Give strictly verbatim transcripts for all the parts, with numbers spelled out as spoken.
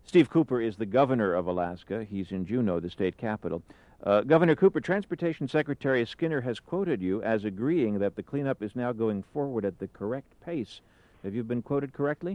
Steve Cooper is the governor of Alaska. He's in Juneau, the state capital. Uh, Governor Cooper, Transportation Secretary Skinner has quoted you as agreeing that the cleanup is now going forward at the correct pace. Have you been quoted correctly?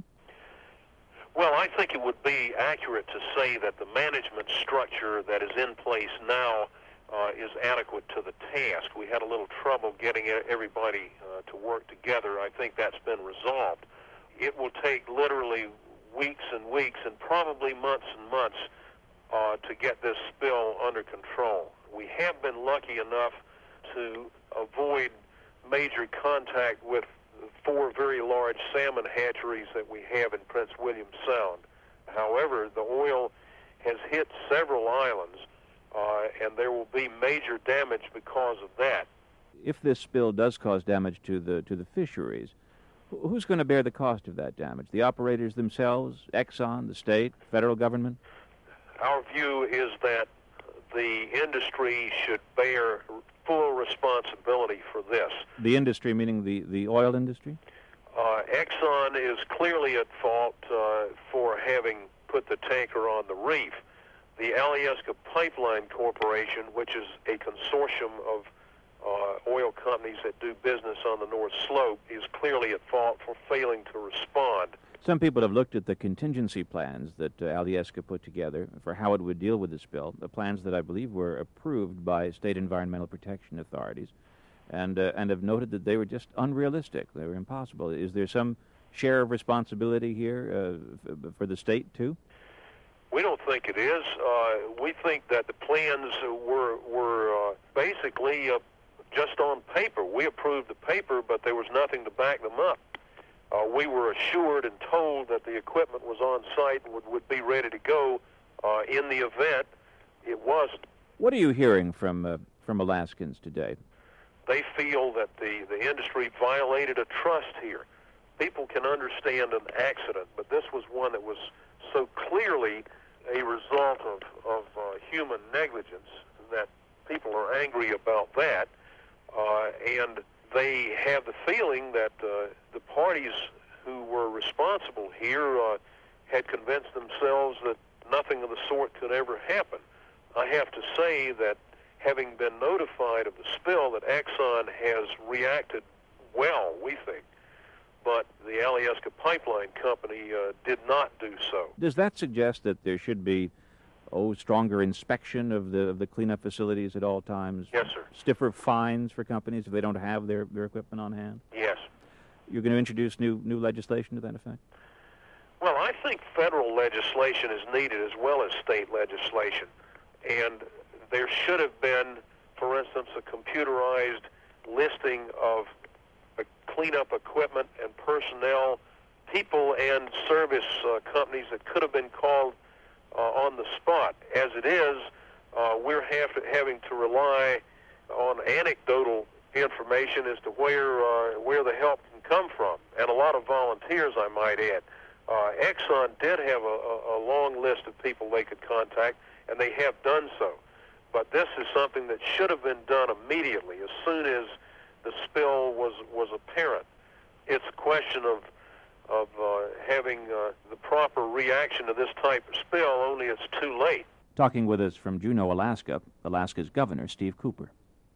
Well, I think it would be accurate to say that the management structure that is in place now uh, is adequate to the task. We had a little trouble getting everybody uh, to work together. I think that's been resolved. It will take literally weeks and weeks and probably months and months uh, to get this spill under control. We have been lucky enough to avoid major contact with four very large salmon hatcheries that we have in Prince William Sound. However, the oil has hit several islands, uh, and there will be major damage because of that. If this spill does cause damage to the to the fisheries, who's going to bear the cost of that damage? The operators themselves, Exxon, the state, federal government? Our view is that the industry should bear full responsibility for this. The industry, meaning the, the oil industry? Uh, Exxon is clearly at fault uh, for having put the tanker on the reef. The Alyeska Pipeline Corporation, which is a consortium of uh, oil companies that do business on the North Slope, is clearly at fault for failing to respond. Some people have looked at the contingency plans that uh, Alyeska put together for how it would deal with the spill, the plans that I believe were approved by state environmental protection authorities, and uh, and have noted that they were just unrealistic. They were impossible. Is there some share of responsibility here uh, f- for the state, too? We don't think it is. Uh, we think that the plans were, were uh, basically uh, just on paper. We approved the paper, but there was nothing to back them up. Uh, we were assured and told that the equipment was on site and would, would be ready to go uh, in the event. It wasn't. What are you hearing from uh, from Alaskans today? They feel that the, the industry violated a trust here. People can understand an accident, but this was one that was so clearly a result of, of uh, human negligence that people are angry about that. Uh, and they have the feeling that uh, the parties who were responsible here uh, had convinced themselves that nothing of the sort could ever happen. I have to say that having been notified of the spill, that Exxon has reacted well, we think, but the Alyeska Pipeline Company uh, did not do so. Does that suggest that there should be, oh, stronger inspection of the of the cleanup facilities at all times? Yes, sir. Stiffer fines for companies if they don't have their, their equipment on hand? Yes. You're going to introduce new new legislation to that effect? Well, I think federal legislation is needed as well as state legislation. And there should have been, for instance, a computerized listing of cleanup equipment and personnel, people and service uh, companies that could have been called uh, on the spot. As it is, uh, we're have to, having to rely on anecdotal information as to where uh, where the help can come from, and a lot of volunteers, I might add. Uh, Exxon did have a, a, a long list of people they could contact, and they have done so. But this is something that should have been done immediately, as soon as the spill was was apparent. It's a question of of uh, having uh, the proper reaction to this type of spill, only it's too late. Talking with us from Juneau, Alaska, Alaska's Governor Steve Cooper.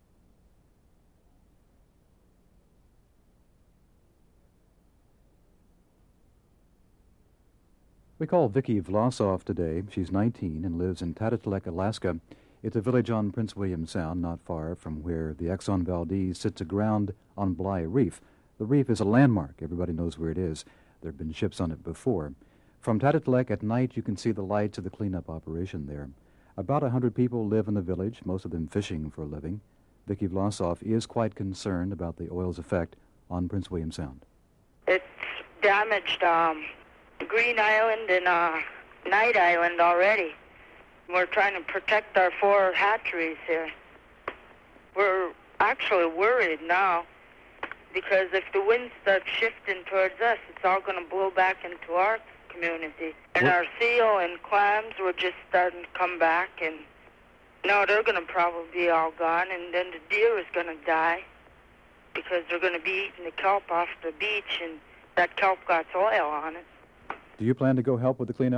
We call Vicki Vlasov today. She's nineteen and lives in Tatatelec, Alaska. It's a village on Prince William Sound, not far from where the Exxon Valdez sits aground on Bligh Reef. The reef is a landmark. Everybody knows where it is. There have been ships on it before. From Tatatelec at night, you can see the lights of the cleanup operation there. About a hundred people live in the village, most of them fishing for a living. Vicki Vlasov is quite concerned about the oil's effect on Prince William Sound. It's damaged um, Green Island and uh, Night Island already. We're trying to protect our four hatcheries here. We're actually worried now because if the wind starts shifting towards us, it's all going to blow back into our community. And what? Our seal and clams were just starting to come back, and now they're going to probably be all gone, and then the deer is going to die because they're going to be eating the kelp off the beach, and that kelp got oil on it. Do you plan to go help with the cleanup?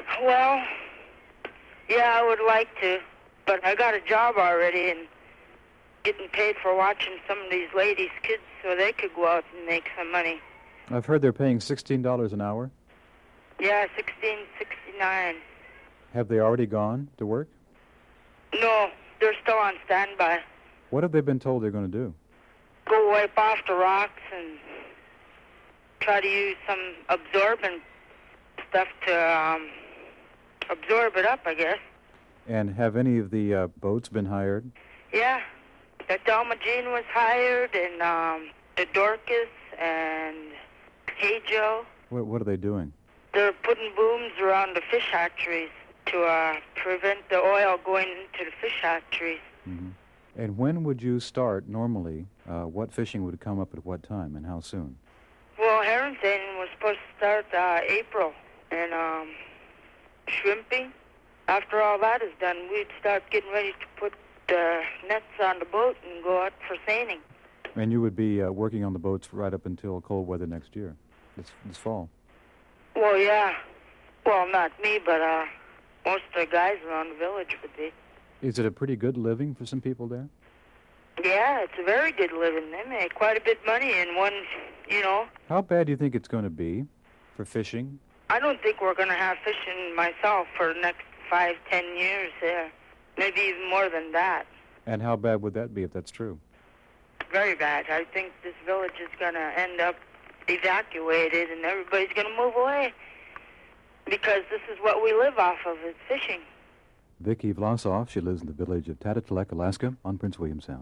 Well, yeah, I would like to, but I got a job already and getting paid for watching some of these ladies' kids so they could go out and make some money. I've heard they're paying sixteen dollars an hour. Yeah, sixteen sixty-nine. Have they already gone to work? No, they're still on standby. What have they been told they're going to do? Go wipe off the rocks and try to use some absorbent stuff to um, absorb it up, I guess. And have any of the uh, boats been hired? Yeah, the Dalmagene was hired, and um, the Dorcas and Hey Joe. What, what are they doing? They're putting booms around the fish hatcheries to uh, prevent the oil going into the fish hatcheries. Mm-hmm. And when would you start normally? Uh, what fishing would come up at what time and how soon? Well, herring seining was supposed to start uh, April, and um, shrimping. After all that is done, we'd start getting ready to put the nets on the boat and go out for seining. And you would be uh, working on the boats right up until cold weather next year, this, this fall? Well, yeah. Well, not me, but uh, most of the guys around the village would be. Is it a pretty good living for some people there? Yeah, it's a very good living. They make quite a bit of money in one, you know. How bad do you think it's going to be for fishing? I don't think we're going to have fishing myself for the next five, ten years there. Maybe even more than that. And how bad would that be if that's true? Very bad. I think this village is going to end up evacuated and everybody's going to move away because this is what we live off of, is fishing. Vicki Vlasov, she lives in the village of Tatatelek, Alaska, on Prince William Sound.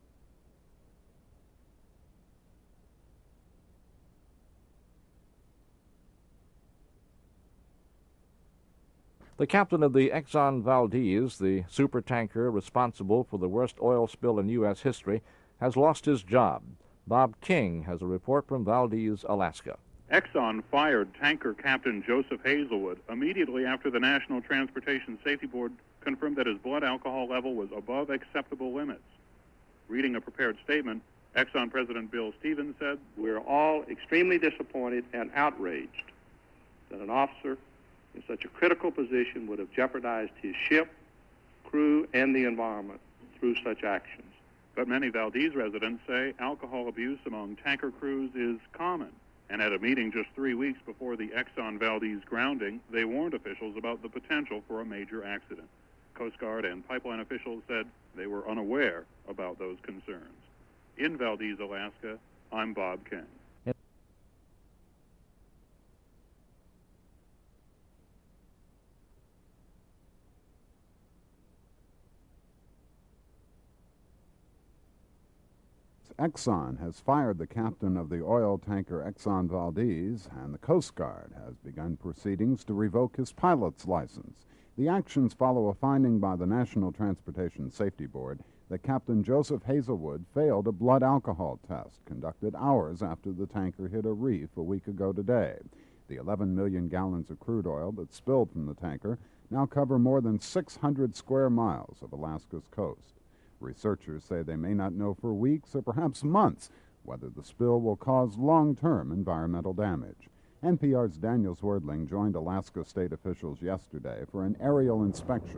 The captain of the Exxon Valdez, the supertanker responsible for the worst oil spill in U S history, has lost his job. Bob King has a report from Valdez, Alaska. Exxon fired tanker captain Joseph Hazelwood immediately after the National Transportation Safety Board confirmed that his blood alcohol level was above acceptable limits. Reading a prepared statement, Exxon President Bill Stevens said, "We're all extremely disappointed and outraged that an officer in such a critical position would have jeopardized his ship, crew, and the environment through such actions." But many Valdez residents say alcohol abuse among tanker crews is common. And at a meeting just three weeks before the Exxon Valdez grounding, they warned officials about the potential for a major accident. Coast Guard and pipeline officials said they were unaware about those concerns. In Valdez, Alaska, I'm Bob King. Exxon has fired the captain of the oil tanker Exxon Valdez, and the Coast Guard has begun proceedings to revoke his pilot's license. The actions follow a finding by the National Transportation Safety Board that Captain Joseph Hazelwood failed a blood alcohol test conducted hours after the tanker hit a reef a week ago today. The eleven million gallons of crude oil that spilled from the tanker now cover more than six hundred square miles of Alaska's coast. Researchers say they may not know for weeks or perhaps months whether the spill will cause long-term environmental damage. N P R's Daniel Swerdling joined Alaska state officials yesterday for an aerial inspection.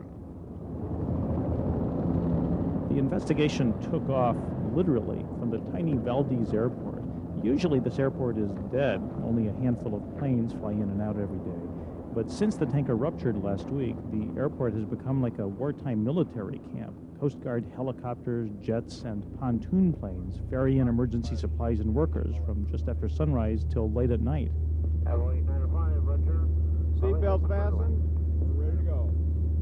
The investigation took off literally from the tiny Valdez airport. Usually this airport is dead. Only a handful of planes fly in and out every day. But since the tanker ruptured last week, the airport has become like a wartime military camp. Coast Guard helicopters, jets, and pontoon planes ferry in emergency supplies and workers from just after sunrise till late at night. Seatbelts fastened. We're ready to go.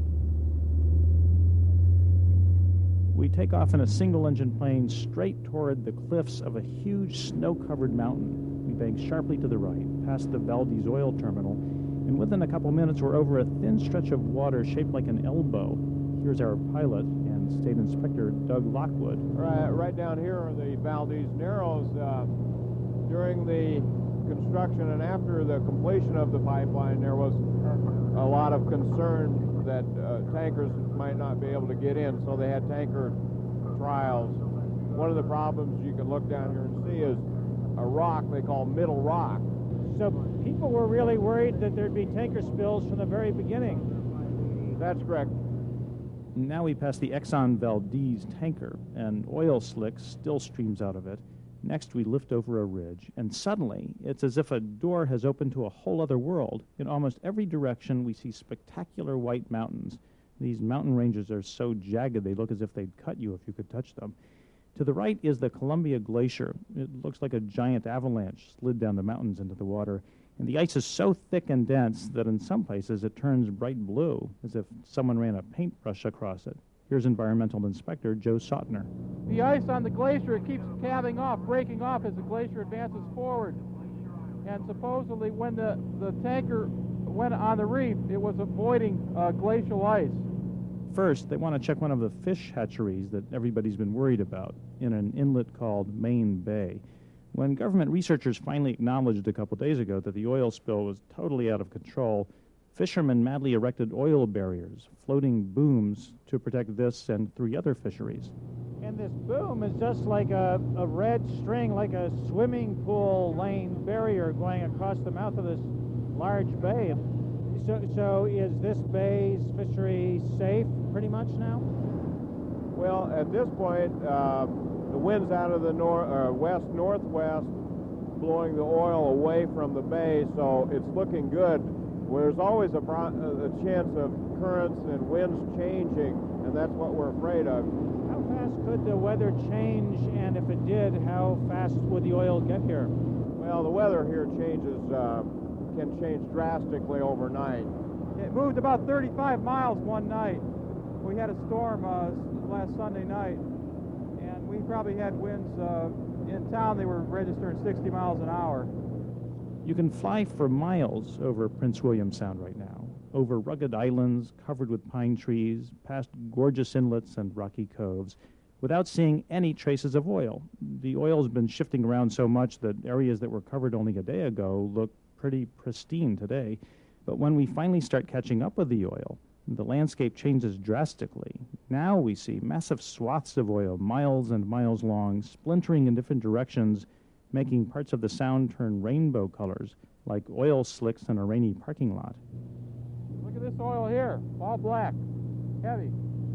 We take off in a single-engine plane straight toward the cliffs of a huge snow-covered mountain. We bank sharply to the right, past the Valdez oil terminal, and within a couple minutes we're over a thin stretch of water shaped like an elbow. Here's our pilot and State Inspector Doug Lockwood. Right, right down here are the Valdez Narrows. Uh, during the construction and after the completion of the pipeline, there was a lot of concern that uh, tankers might not be able to get in, so they had tanker trials. One of the problems you can look down here and see is a rock they call Middle Rock, So people were really worried that there'd be tanker spills from the very beginning. That's correct. Now we pass the Exxon Valdez tanker, and oil slick still streams out of it. Next, we lift over a ridge, and suddenly, it's as if a door has opened to a whole other world. In almost every direction, we see spectacular white mountains. These mountain ranges are so jagged, they look as if they'd cut you if you could touch them. To the right is the Columbia Glacier. It looks like a giant avalanche slid down the mountains into the water. And the ice is so thick and dense that in some places it turns bright blue, as if someone ran a paintbrush across it. Here's Environmental Inspector Joe Sautner. The ice on the glacier, it keeps calving off, breaking off as the glacier advances forward. And supposedly when the, the tanker went on the reef, it was avoiding uh, glacial ice. First, they want to check one of the fish hatcheries that everybody's been worried about in an inlet called Main Bay. When government researchers finally acknowledged a couple days ago that the oil spill was totally out of control, fishermen madly erected oil barriers, floating booms to protect this and three other fisheries. And this boom is just like a, a red string, like a swimming pool lane barrier going across the mouth of this large bay. So, so is this bay's fishery safe pretty much now? Well, at this point, uh, the wind's out of the nor uh, west-northwest, blowing the oil away from the bay, so it's looking good. There's always a, a chance of currents and winds changing, and that's what we're afraid of. How fast could the weather change, and if it did, how fast would the oil get here? Well, the weather here changes, uh, can change drastically overnight. It moved about thirty-five miles one night. We had a storm uh, last Sunday night, and we probably had winds uh, in town. They were registering sixty miles an hour. You can fly for miles over Prince William Sound right now, over rugged islands covered with pine trees, past gorgeous inlets and rocky coves, without seeing any traces of oil. The oil's been shifting around so much that areas that were covered only a day ago look pretty pristine today. But when we finally start catching up with the oil, the landscape changes drastically. Now we see massive swaths of oil, miles and miles long, splintering in different directions, making parts of the Sound turn rainbow colors, like oil slicks in a rainy parking lot. Look at this oil here, all black, heavy.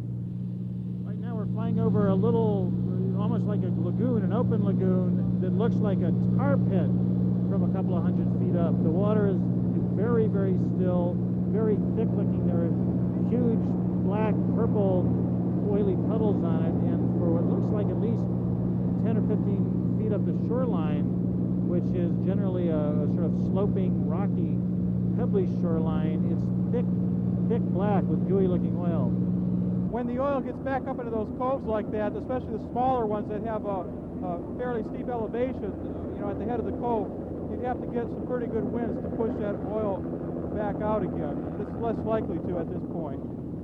Right now we're flying over a little, almost like a lagoon, an open lagoon that looks like a tar pit from a couple of hundred feet up. The water is very, very still, very thick looking. There are huge black, purple, oily puddles on it, and for what looks like at least ten or fifteen feet up the shoreline, which is generally a, a sort of sloping, rocky, pebbly shoreline, it's thick, thick black with gooey looking oil. When the oil gets back up into those coves like that, especially the smaller ones that have a, a fairly steep elevation, you know, at the head of the cove, you'd have to get some pretty good winds to push that oil back out again. It's less likely to at this point.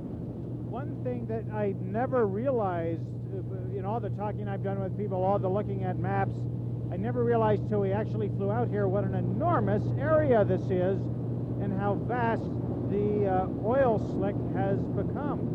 One thing that I never realized in all the talking I've done with people, all the looking at maps, I never realized till we actually flew out here what an enormous area this is and how vast the uh, oil slick has become.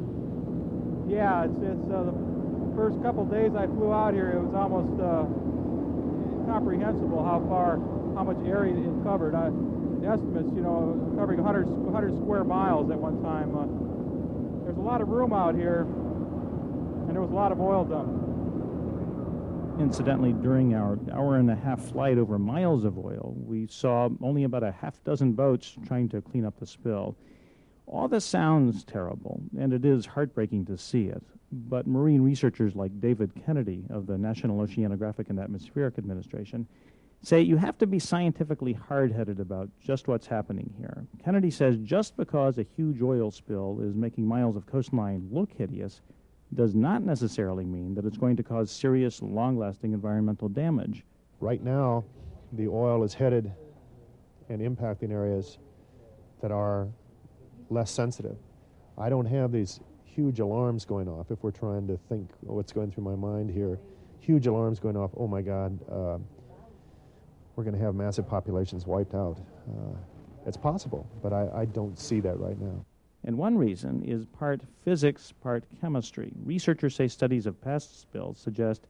Yeah, it's, it's uh, the first couple days I flew out here, it was almost uh, incomprehensible how far, how much area it covered. I, the estimates, you know, covering one hundred, one hundred square miles at one time. Uh, there's a lot of room out here, and there was a lot of oil dumped. Incidentally, during our hour and a half flight over miles of oil, we saw only about a half dozen boats trying to clean up the spill. All this sounds terrible, and it is heartbreaking to see it, but marine researchers like David Kennedy of the National Oceanographic and Atmospheric Administration say you have to be scientifically hard-headed about just what's happening here. Kennedy says just because a huge oil spill is making miles of coastline look hideous does not necessarily mean that it's going to cause serious, long-lasting environmental damage. Right now, the oil is headed and impacting areas that are less sensitive. I don't have these huge alarms going off if we're trying to think oh, what's going through my mind here. Huge alarms going off, oh my God, uh, we're going to have massive populations wiped out. Uh, it's possible, but I, I don't see that right now. And one reason is part physics, part chemistry. Researchers say studies of past spills suggest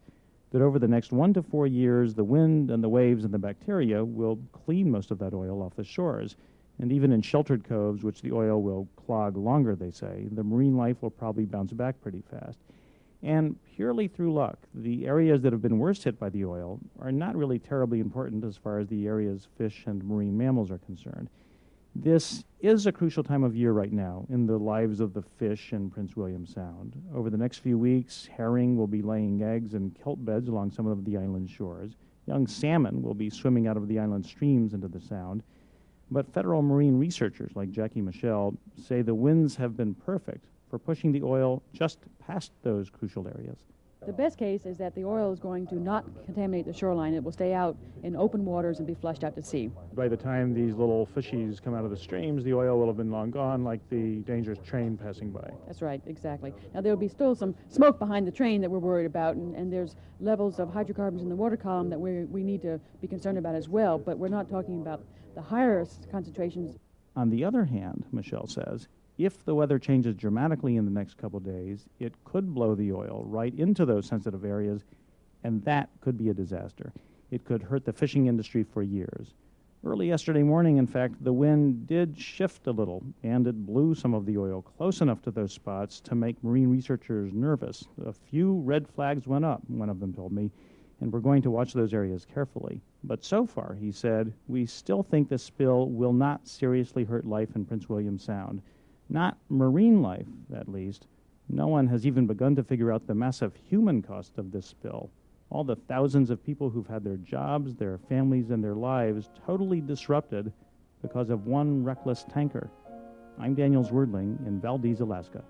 that over the next one to four years, the wind and the waves and the bacteria will clean most of that oil off the shores. And even in sheltered coves, which the oil will clog longer, they say, the marine life will probably bounce back pretty fast. And purely through luck, the areas that have been worst hit by the oil are not really terribly important as far as the area's fish and marine mammals are concerned. This is a crucial time of year right now in the lives of the fish in Prince William Sound. Over the next few weeks, herring will be laying eggs in kelp beds along some of the island's shores. Young salmon will be swimming out of the island streams into the Sound. But federal marine researchers like Jackie Michelle say the winds have been perfect for pushing the oil just past those crucial areas. The best case is that the oil is going to not contaminate the shoreline. It will stay out in open waters and be flushed out to sea. By the time these little fishies come out of the streams, the oil will have been long gone, like the dangerous train passing by. That's right, exactly. Now, there will be still some smoke behind the train that we're worried about, and, and there's levels of hydrocarbons in the water column that we we need to be concerned about as well, but we're not talking about the higher concentrations. On the other hand, Michelle says, if the weather changes dramatically in the next couple days, it could blow the oil right into those sensitive areas, and that could be a disaster. It could hurt the fishing industry for years. Early yesterday morning, in fact, the wind did shift a little, and it blew some of the oil close enough to those spots to make marine researchers nervous. A few red flags went up, one of them told me, and we're going to watch those areas carefully. But so far, he said, we still think the spill will not seriously hurt life in Prince William Sound. Not marine life, at least. No one has even begun to figure out the massive human cost of this spill. All the thousands of people who've had their jobs, their families, and their lives totally disrupted because of one reckless tanker. I'm Daniel Zwerdling in Valdez, Alaska.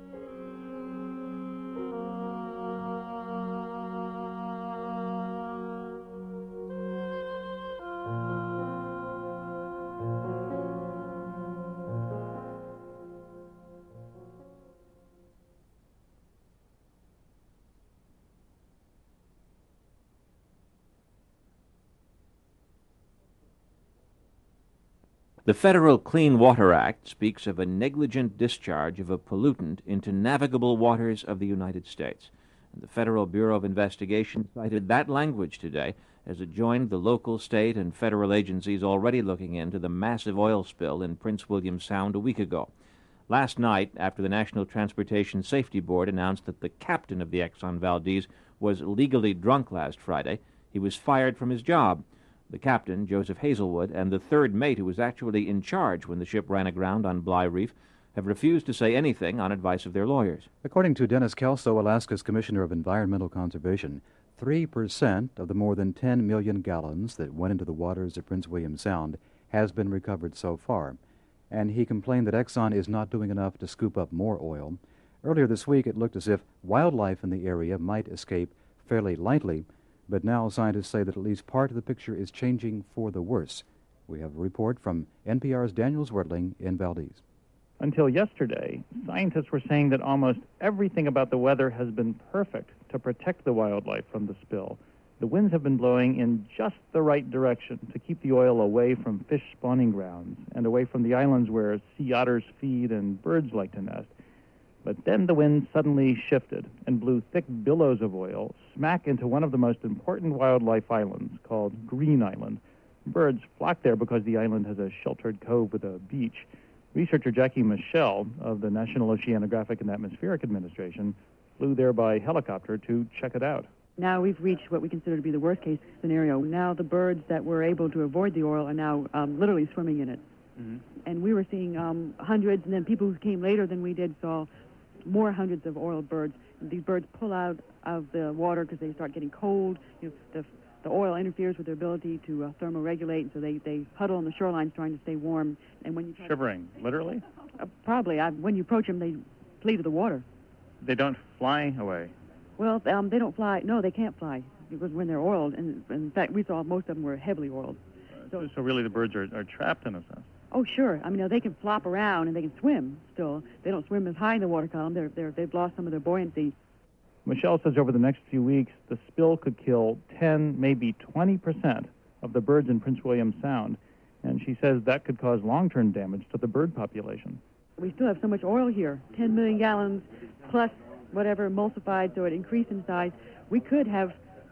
The Federal Clean Water Act speaks of a negligent discharge of a pollutant into navigable waters of the United States. And the Federal Bureau of Investigation cited that language today as it joined the local, state, and federal agencies already looking into the massive oil spill in Prince William Sound a week ago. Last night, after the National Transportation Safety Board announced that the captain of the Exxon Valdez was legally drunk last Friday, he was fired from his job. The captain, Joseph Hazelwood, and the third mate who was actually in charge when the ship ran aground on Bligh Reef have refused to say anything on advice of their lawyers. According to Dennis Kelso, Alaska's Commissioner of Environmental Conservation, three percent of the more than ten million gallons that went into the waters of Prince William Sound has been recovered so far. And he complained that Exxon is not doing enough to scoop up more oil. Earlier this week, it looked as if wildlife in the area might escape fairly lightly, but now scientists say that at least part of the picture is changing for the worse. We have a report from N P R's Daniel Zwerdling in Valdez. Until yesterday, scientists were saying that almost everything about the weather has been perfect to protect the wildlife from the spill. The winds have been blowing in just the right direction to keep the oil away from fish spawning grounds and away from the islands where sea otters feed and birds like to nest. But then the wind suddenly shifted and blew thick billows of oil smack into one of the most important wildlife islands called Green Island. Birds flock there because the island has a sheltered cove with a beach. Researcher Jackie Michelle of the National Oceanographic and Atmospheric Administration flew there by helicopter to check it out. Now we've reached what we consider to be the worst-case scenario. Now the birds that were able to avoid the oil are now um, literally swimming in it. Mm-hmm. And we were seeing um, hundreds, and then people who came later than we did saw more hundreds of oil birds. These birds pull out of the water because they start getting cold. You know, the, the oil interferes with their ability to uh, thermoregulate, and so they, they huddle on the shorelines trying to stay warm. And when you try Shivering, to, literally? Uh, probably. I, when you approach them, they flee to the water. They don't fly away? Well, um, they don't fly. No, they can't fly because when they're oiled, and, and in fact, we saw most of them were heavily oiled. So, so really the birds are, are trapped in a sense? Oh, sure. I mean, they can flop around and they can swim still. They don't swim as high in the water column. They're, they're, they've lost some of their buoyancy. Michelle says over the next few weeks, the spill could kill ten, maybe twenty percent of the birds in Prince William Sound. And she says that could cause long-term damage to the bird population. We still have so much oil here, ten million gallons plus whatever emulsified, so it increased in size. We could have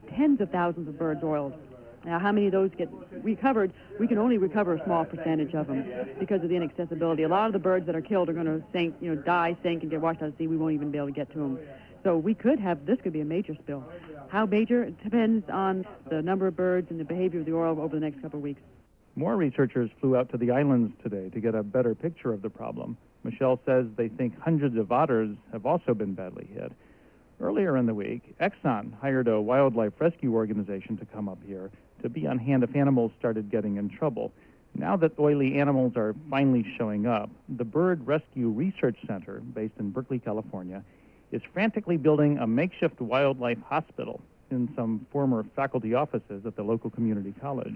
tens of thousands of birds oiled. Now, how many of those get recovered? We can only recover a small percentage of them because of the inaccessibility. A lot of the birds that are killed are going to sink, you know, die, sink, and get washed out to sea. We won't even be able to get to them. So we could have, this could be a major spill. How major? It depends on the number of birds and the behavior of the oil over the next couple of weeks. More researchers flew out to the islands today to get a better picture of the problem. Michelle says they think hundreds of otters have also been badly hit. Earlier in the week, Exxon hired a wildlife rescue organization to come up here to be on hand if animals started getting in trouble. Now that oily animals are finally showing up, the Bird Rescue Research Center, based in Berkeley, California, is frantically building a makeshift wildlife hospital in some former faculty offices at the local community college.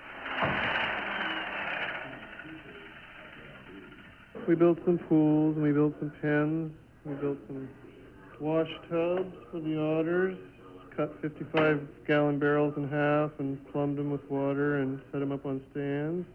We built some pools, and we built some pens, we built some wash tubs for the otters, cut fifty-five gallon barrels in half and plumbed them with water and set them up on stands.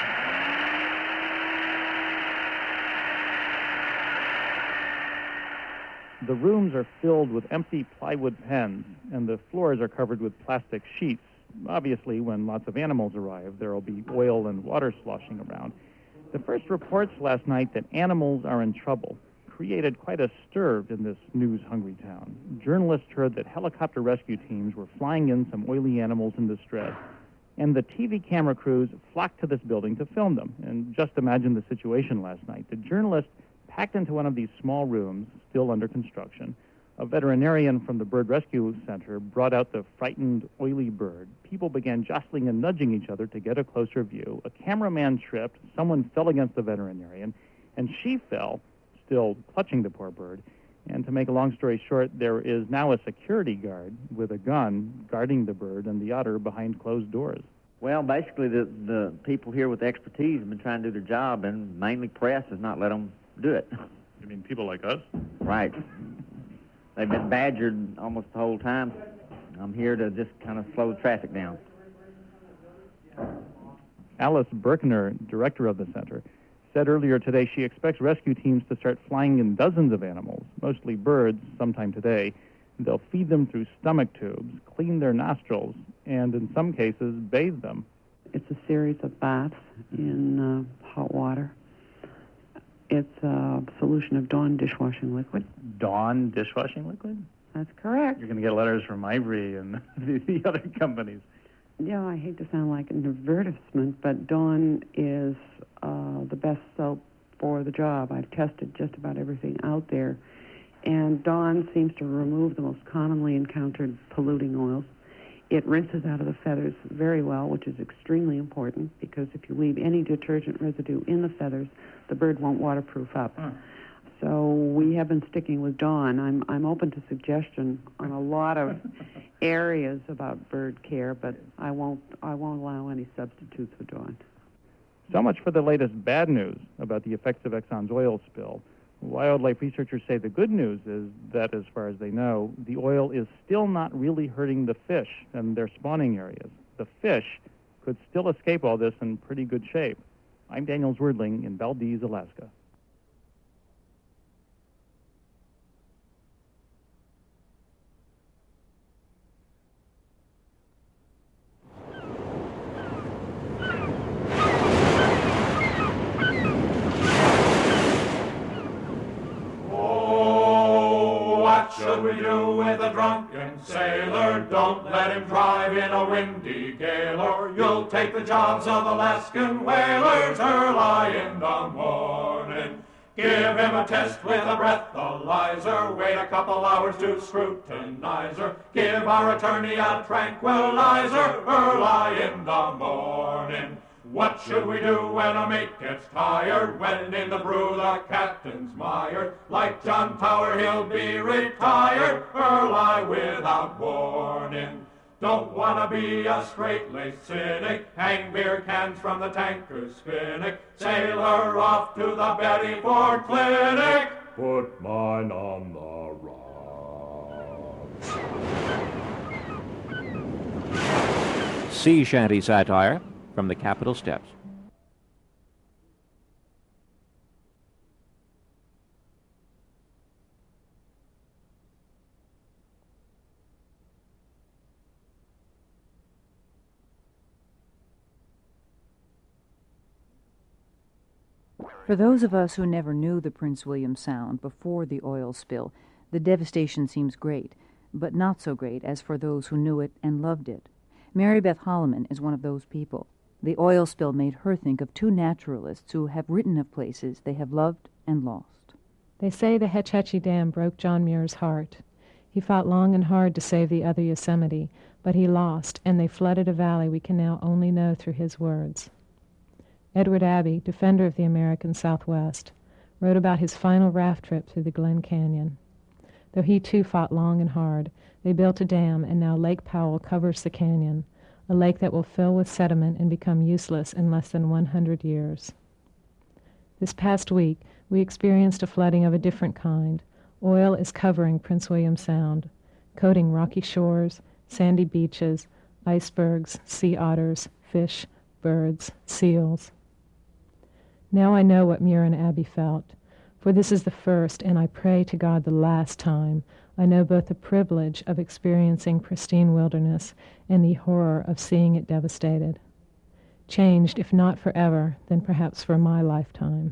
The rooms are filled with empty plywood pens, and the floors are covered with plastic sheets. Obviously, when lots of animals arrive, there will be oil and water sloshing around. The first reports last night that animals are in trouble created quite a stir in this news-hungry town. Journalists heard that helicopter rescue teams were flying in some oily animals in distress, and the T V camera crews flocked to this building to film them. And just imagine the situation last night. The journalists packed into one of these small rooms, still under construction. A veterinarian from the Bird Rescue Center brought out the frightened, oily bird. People began jostling and nudging each other to get a closer view. A cameraman tripped, someone fell against the veterinarian, and she fell, still clutching the poor bird. And to make a long story short, there is now a security guard with a gun guarding the bird and the otter behind closed doors. Well, basically, the, the people here with expertise have been trying to do their job, and mainly press has not let them do it. You mean people like us? Right. They've been badgered almost the whole time. I'm here to just kind of slow the traffic down. Alice Berkner, director of the center, said earlier today she expects rescue teams to start flying in dozens of animals, mostly birds, sometime today. They'll feed them through stomach tubes, clean their nostrils, and in some cases, bathe them. It's a series of baths in uh, hot water. It's a solution of Dawn dishwashing liquid. Dawn dishwashing liquid? That's correct. You're going to get letters from Ivory and the other companies. Yeah, I hate to sound like an advertisement, but Dawn is uh, the best soap for the job. I've tested just about everything out there, and Dawn seems to remove the most commonly encountered polluting oils. It rinses out of the feathers very well, which is extremely important, because if you leave any detergent residue in the feathers, the bird won't waterproof up. Huh. So we have been sticking with Dawn. I'm I'm open to suggestion on a lot of areas about bird care, but I won't I won't allow any substitutes for Dawn. So much for the latest bad news about the effects of Exxon's oil spill. Wildlife researchers say the good news is that, as far as they know, the oil is still not really hurting the fish and their spawning areas. The fish could still escape all this in pretty good shape. I'm Daniel Zwerdling in Valdez, Alaska. What should we do with a drunken sailor? Don't let him drive in a windy gale, or you'll take the jobs of Alaskan whalers early in the morning. Give him a test with a breathalyzer, wait a couple hours to scrutinize her. Give our attorney a tranquilizer early in the morning. What should we do when a mate gets tired? When in the brew the captain's mired? Like John Tower, he'll be retired early without warning. Don't wanna be a straight-laced cynic, hang beer cans from the tanker's spinnaker, sail her off to the Betty Ford Clinic. Put mine on the rocks. Sea shanty satire from the Capitol steps. For those of us who never knew the Prince William Sound before the oil spill, the devastation seems great, but not so great as for those who knew it and loved it. Mary Beth Holloman is one of those people. The oil spill made her think of two naturalists who have written of places they have loved and lost. They say the Hetch Hetchy Dam broke John Muir's heart. He fought long and hard to save the other Yosemite, but he lost, and they flooded a valley we can now only know through his words. Edward Abbey, defender of the American Southwest, wrote about his final raft trip through the Glen Canyon. Though he too fought long and hard, they built a dam, and now Lake Powell covers the canyon, a lake that will fill with sediment and become useless in less than one hundred years. This past week, we experienced a flooding of a different kind. Oil is covering Prince William Sound, coating rocky shores, sandy beaches, icebergs, sea otters, fish, birds, seals. Now I know what Muir and Abbey felt, for this is the first, and I pray to God the last time, I know both the privilege of experiencing pristine wilderness and the horror of seeing it devastated. Changed, if not forever, then perhaps for my lifetime.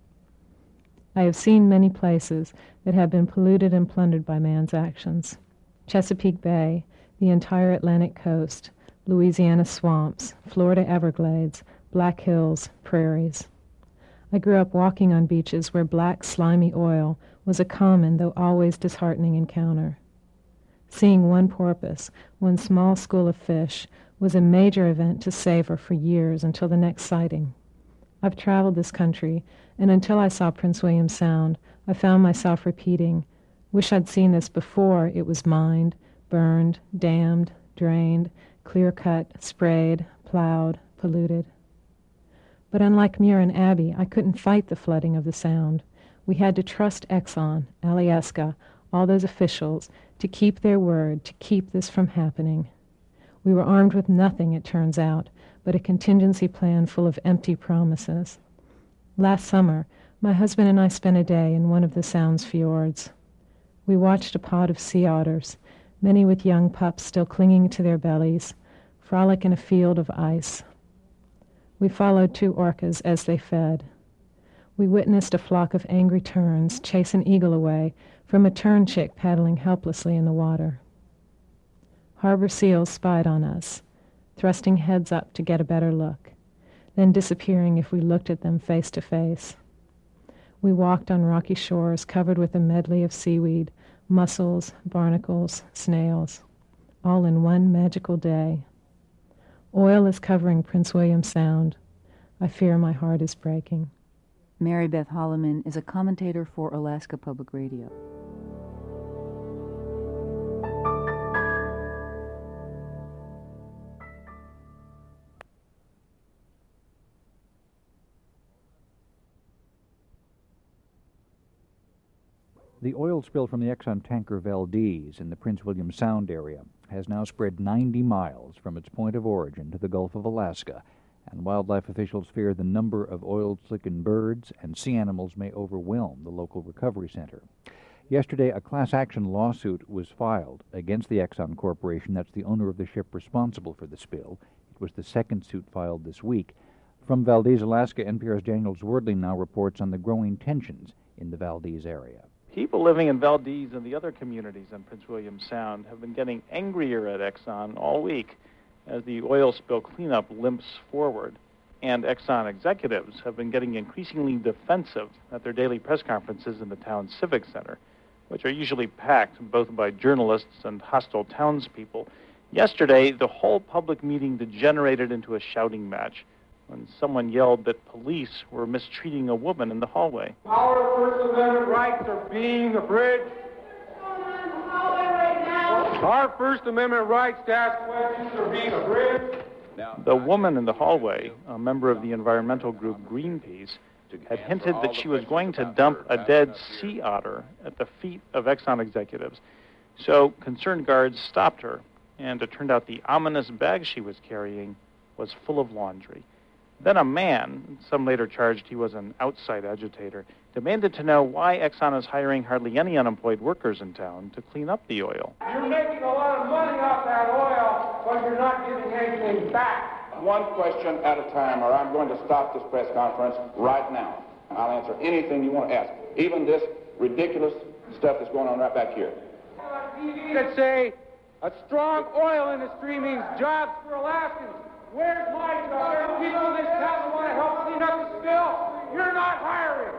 I have seen many places that have been polluted and plundered by man's actions. Chesapeake Bay, the entire Atlantic coast, Louisiana swamps, Florida Everglades, Black Hills, prairies. I grew up walking on beaches where black, slimy oil was a common, though always disheartening encounter. Seeing one porpoise, one small school of fish, was a major event to savor for years until the next sighting. I've traveled this country, and until I saw Prince William Sound, I found myself repeating, wish I'd seen this before it was mined, burned, dammed, drained, clear-cut, sprayed, plowed, polluted. But unlike Muir and Abbey, I couldn't fight the flooding of the Sound. We had to trust Exxon, Alyeska, all those officials, to keep their word, to keep this from happening. We were armed with nothing, it turns out, but a contingency plan full of empty promises. Last summer, my husband and I spent a day in one of the Sound's fjords. We watched a pod of sea otters, many with young pups still clinging to their bellies, frolic in a field of ice. We followed two orcas as they fed. We witnessed a flock of angry terns chase an eagle away from a tern chick paddling helplessly in the water. Harbor seals spied on us, thrusting heads up to get a better look, then disappearing if we looked at them face to face. We walked on rocky shores covered with a medley of seaweed, mussels, barnacles, snails, all in one magical day. Oil is covering Prince William Sound. I fear my heart is breaking. Mary Beth Holloman is a commentator for Alaska Public Radio. The oil spill from the Exxon tanker Valdez in the Prince William Sound area has now spread ninety miles from its point of origin to the Gulf of Alaska, and wildlife officials fear the number of oil-slicken birds and sea animals may overwhelm the local recovery center. Yesterday, a class action lawsuit was filed against the Exxon Corporation, that's the owner of the ship responsible for the spill. It was the second suit filed this week. From Valdez, Alaska, N P R's Daniel Zwerdling now reports on the growing tensions in the Valdez area. People living in Valdez and the other communities on Prince William Sound have been getting angrier at Exxon all week as the oil spill cleanup limps forward. And Exxon executives have been getting increasingly defensive at their daily press conferences in the town's civic center, which are usually packed both by journalists and hostile townspeople. Yesterday, the whole public meeting degenerated into a shouting match when someone yelled that police were mistreating a woman in the hallway. Our First Amendment rights are being abridged. Our First Amendment rights to ask questions are being abridged. The woman in the hallway, a member of the environmental group Greenpeace, had hinted that she was going to dump a dead sea otter at the feet of Exxon executives. So concerned guards stopped her, and it turned out the ominous bag she was carrying was full of laundry. Then a man, some later charged he was an outside agitator, demanded to know why Exxon is hiring hardly any unemployed workers in town to clean up the oil. You're making a lot of money off that oil, but you're not getting anything back. One question at a time, or I'm going to stop this press conference right now. I'll answer anything you want to ask, even this ridiculous stuff that's going on right back here. T V that say a strong oil industry means jobs for Alaskans. Where's my job? There's people in this town that want to help clean up the spill. You're not hiring.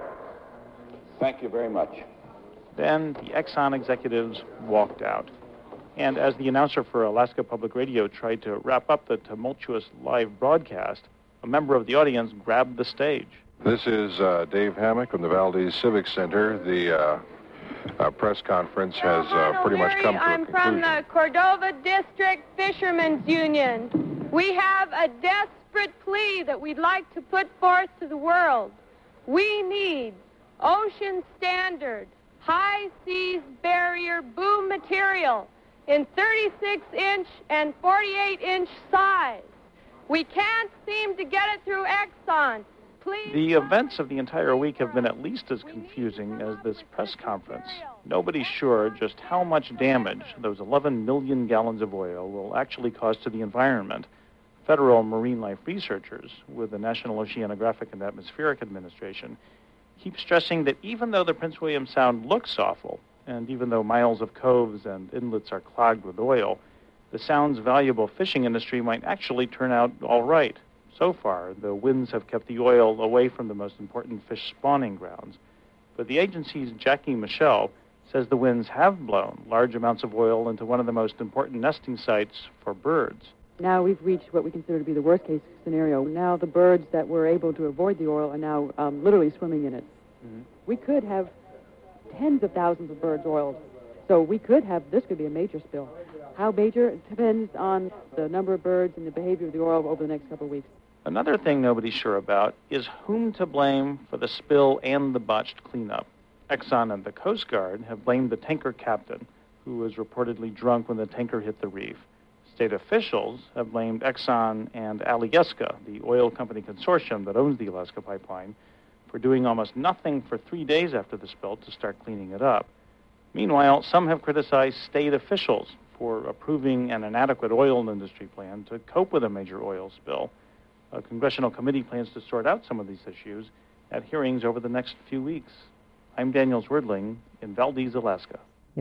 Thank you very much. Then the Exxon executives walked out. And as the announcer for Alaska Public Radio tried to wrap up the tumultuous live broadcast, a member of the audience grabbed the stage. This is uh, Dave Hammock from the Valdez Civic Center. The uh, uh, press conference has uh, pretty much come to a I'm conclusion. from the Cordova District Fishermen's Union. We have a desperate plea that we'd like to put forth to the world. We need ocean standard, high seas barrier boom material in thirty-six inch and forty-eight inch size. We can't seem to get it through Exxon. Please. The events of the entire week have been at least as confusing as this press conference. Nobody's sure just how much damage those eleven million gallons of oil will actually cause to the environment. Federal marine life researchers with the National Oceanographic and Atmospheric Administration keep stressing that even though the Prince William Sound looks awful, and even though miles of coves and inlets are clogged with oil, the Sound's valuable fishing industry might actually turn out all right. So far, the winds have kept the oil away from the most important fish spawning grounds. But the agency's Jackie Michelle says the winds have blown large amounts of oil into one of the most important nesting sites for birds. Now we've reached what we consider to be the worst-case scenario. Now the birds that were able to avoid the oil are now um, literally swimming in it. Mm-hmm. We could have tens of thousands of birds oiled. So we could have, this could be a major spill. How major? It depends on the number of birds and the behavior of the oil over the next couple of weeks. Another thing nobody's sure about is whom to blame for the spill and the botched cleanup. Exxon and the Coast Guard have blamed the tanker captain, who was reportedly drunk when the tanker hit the reef. State officials have blamed Exxon and Alyeska, the oil company consortium that owns the Alaska pipeline, for doing almost nothing for three days after the spill to start cleaning it up. Meanwhile, some have criticized state officials for approving an inadequate oil industry plan to cope with a major oil spill. A congressional committee plans to sort out some of these issues at hearings over the next few weeks. I'm Daniel Zwerdling in Valdez, Alaska.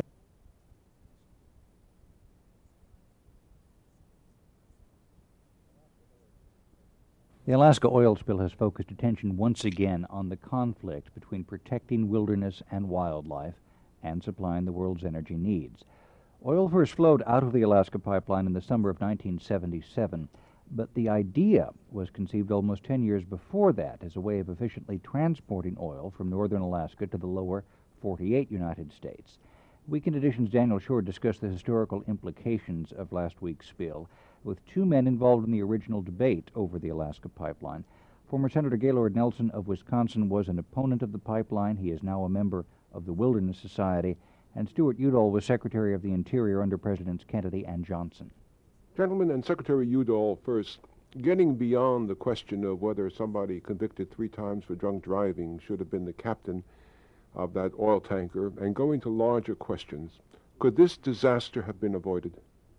The Alaska oil spill has focused attention once again on the conflict between protecting wilderness and wildlife and supplying the world's energy needs. Oil first flowed out of the Alaska pipeline in the summer of nineteen seventy-seven, but the idea was conceived almost ten years before that as a way of efficiently transporting oil from northern Alaska to the lower forty-eight United States. Weekend Edition's Daniel Shore discussed the historical implications of last week's spill with two men involved in the original debate over the Alaska pipeline. Former Senator Gaylord Nelson of Wisconsin was an opponent of the pipeline. He is now a member of the Wilderness Society. And Stuart Udall was Secretary of the Interior under Presidents Kennedy and Johnson. Gentlemen, and Secretary Udall first, getting beyond the question of whether somebody convicted three times for drunk driving should have been the captain of that oil tanker, and going to larger questions, could this disaster have been avoided?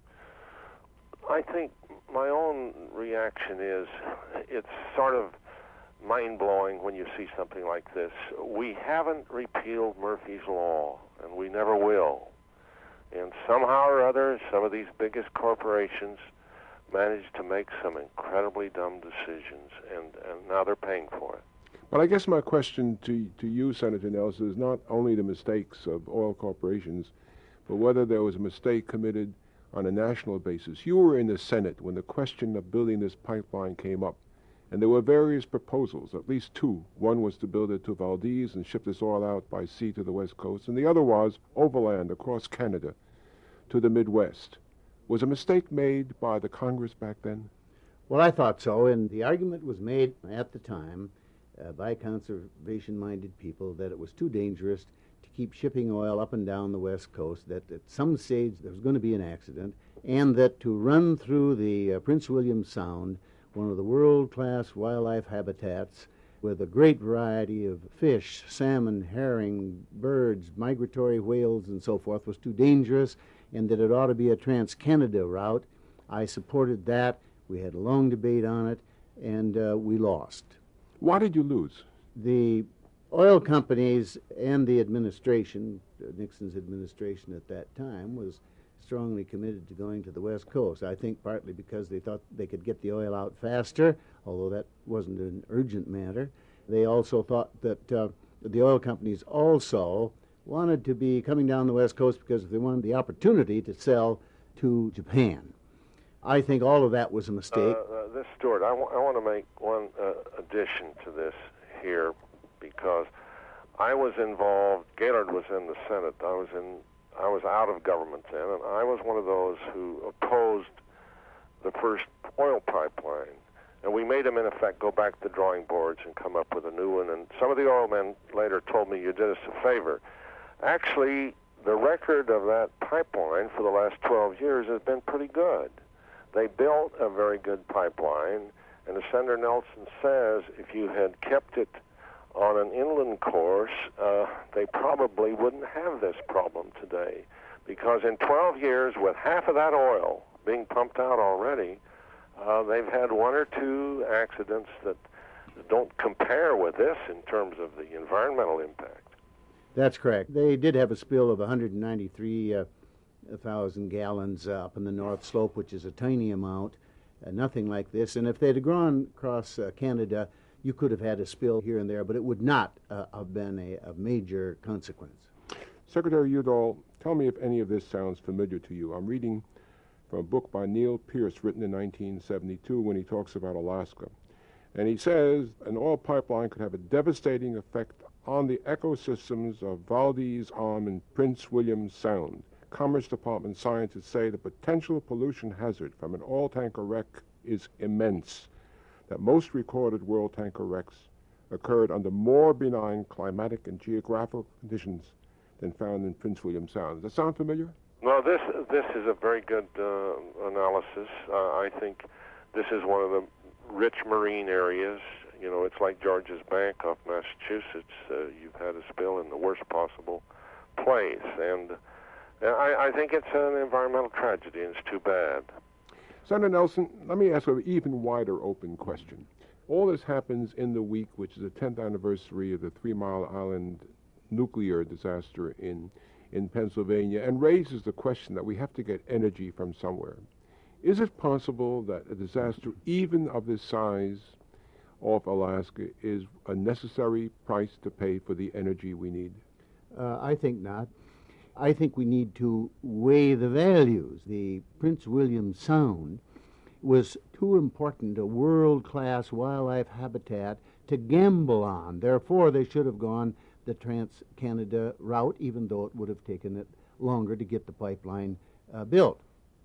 I think my own reaction is it's sort of mind-blowing when you see something like this. We haven't repealed Murphy's Law, and we never will. And somehow or other, some of these biggest corporations managed to make some incredibly dumb decisions, and, and now they're paying for it. But I guess my question to, to you, Senator Nelson, is not only the mistakes of oil corporations, but whether there was a mistake committed on a national basis. You were in the Senate when the question of building this pipeline came up, and there were various proposals, at least two. One was to build it to Valdez and ship this oil out by sea to the West Coast, and the other was overland across Canada to the Midwest. Was a mistake made by the Congress back then? Well, I thought so, and the argument was made at the time uh, by conservation-minded people that it was too dangerous to keep shipping oil up and down the West Coast, that at some stage there was going to be an accident, and that to run through the uh, Prince William Sound, one of the world-class wildlife habitats with a great variety of fish, salmon, herring, birds, migratory whales, and so forth, was too dangerous, and that it ought to be a Trans-Canada route. I supported that. We had a long debate on it, and uh, we lost. Why did you lose? The oil companies and the administration, uh, Nixon's administration at that time, was strongly committed to going to the West Coast. I think partly because they thought they could get the oil out faster, although that wasn't an urgent matter. They also thought that uh, the oil companies also wanted to be coming down the West Coast because they wanted the opportunity to sell to Japan. I think all of that was a mistake. Uh, uh, this, Stuart, I, w- I want to make one uh, addition to this here, because I was involved. Gaylord was in the Senate. I was in. I was out of government then, and I was one of those who opposed the first oil pipeline. And we made him, in effect, go back to the drawing boards and come up with a new one. And some of the oil men later told me, you did us a favor. Actually, the record of that pipeline for the last twelve years has been pretty good. They built a very good pipeline, and as Senator Nelson says, if you had kept it on an inland course, uh, they probably wouldn't have this problem today. Because in twelve years, with half of that oil being pumped out already, uh, they've had one or two accidents that don't compare with this in terms of the environmental impact. That's correct. They did have a spill of one hundred ninety-three uh, thousand gallons uh, up in the North Slope, which is a tiny amount, uh, nothing like this. And if they'd have gone across uh, Canada, you could have had a spill here and there, but it would not uh, have been a, a major consequence. Secretary Udall, tell me if any of this sounds familiar to you. I'm reading from a book by Neil Pierce written in nineteen seventy-two when he talks about Alaska. And he says an oil pipeline could have a devastating effect on the ecosystems of Valdez Arm and Prince William Sound. Commerce Department scientists say the potential pollution hazard from an oil tanker wreck is immense, that most recorded world tanker wrecks occurred under more benign climatic and geographical conditions than found in Prince William Sound. Does that sound familiar? No, this this is a very good uh, analysis. Uh, I think this is one of the rich marine areas. You know, it's like George's Bank off Massachusetts. Uh, you've had a spill in the worst possible place. And I, I think it's an environmental tragedy, and it's too bad. Senator Nelson, let me ask an even wider open question. All this happens in the week which is the tenth anniversary of the Three Mile Island nuclear disaster in, in Pennsylvania, and raises the question that we have to get energy from somewhere. Is it possible that a disaster even of this size off Alaska is a necessary price to pay for the energy we need? Uh, I think not. I think we need to weigh the values. The Prince William Sound was too important a world-class wildlife habitat to gamble on. Therefore, they should have gone the Trans-Canada route, even though it would have taken it longer to get the pipeline uh, built.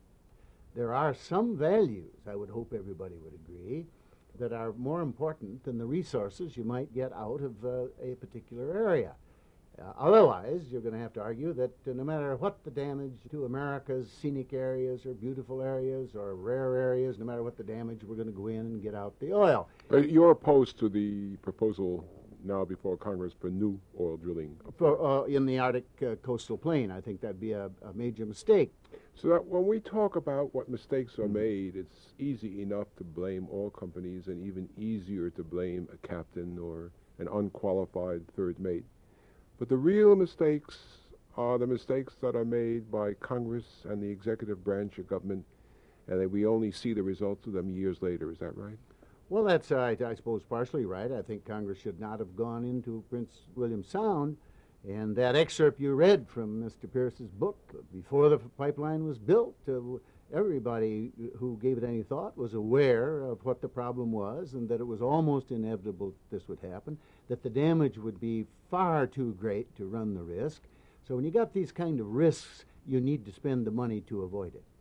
There are some values, I would hope everybody would agree, that are more important than the resources you might get out of uh, a particular area. Uh, otherwise, you're going to have to argue that uh, no matter what the damage to America's scenic areas or beautiful areas or rare areas, no matter what the damage, we're going to go in and get out the oil. But you're opposed to the proposal now before Congress for new oil drilling? For, uh, in the Arctic uh, coastal plain. I think that'd be a, a major mistake. So that when we talk about what mistakes are made, it's easy enough to blame oil companies and even easier to blame a captain or an unqualified third mate. But the real mistakes are the mistakes that are made by Congress and the executive branch of government, and that we only see the results of them years later. Is that right? Well, that's, uh, I, I suppose, partially right. I think Congress should not have gone into Prince William Sound. And that excerpt you read from Mister Pierce's book, before the pipeline was built, uh, everybody who gave it any thought was aware of what the problem was and that it was almost inevitable this would happen, that the damage would be far too great to run the risk. So when you got these kind of risks, you need to spend the money to avoid it.